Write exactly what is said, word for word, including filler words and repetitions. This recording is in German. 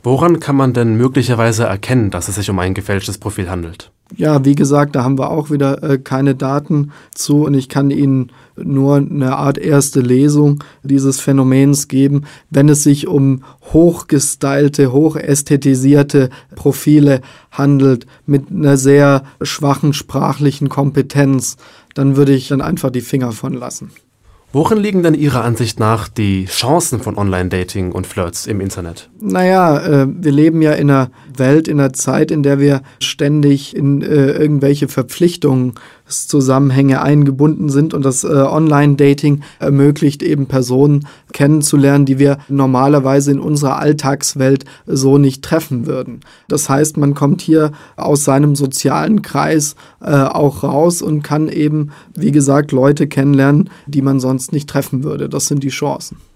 Woran kann man denn möglicherweise erkennen, dass es sich um ein gefälschtes Profil handelt? Ja, wie gesagt, da haben wir auch wieder äh, keine Daten zu und ich kann Ihnen nur eine Art erste Lesung dieses Phänomens geben, wenn es sich um hochgestylte, hochästhetisierte Profile handelt mit einer sehr schwachen sprachlichen Kompetenz, dann würde ich dann einfach die Finger von lassen. Worin liegen denn Ihrer Ansicht nach die Chancen von Online-Dating und Flirts im Internet? Naja, äh, wir leben ja in einer Welt, in einer Zeit, in der wir ständig in äh, irgendwelche Verpflichtungszusammenhänge eingebunden sind und das äh, Online-Dating ermöglicht eben Personen kennenzulernen, die wir normalerweise in unserer Alltagswelt so nicht treffen würden. Das heißt, man kommt hier aus seinem sozialen Kreis äh, auch raus und kann eben, wie gesagt, Leute kennenlernen, die man sonst nicht treffen würde. Das sind die Chancen.